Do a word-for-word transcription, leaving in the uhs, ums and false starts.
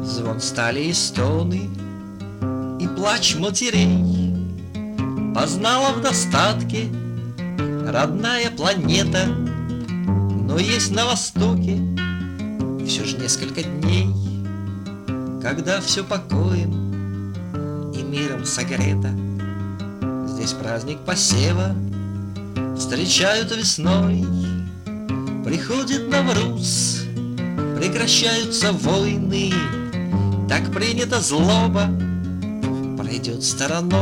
Звон стали и стоны, и плач матерей познала в достатке родная планета. Но есть на востоке все же несколько дней, когда все покоем и миром согрето. Здесь праздник посева встречают весной, приходит Навруз, прекращаются войны. Так принято, злоба пройдет стороной.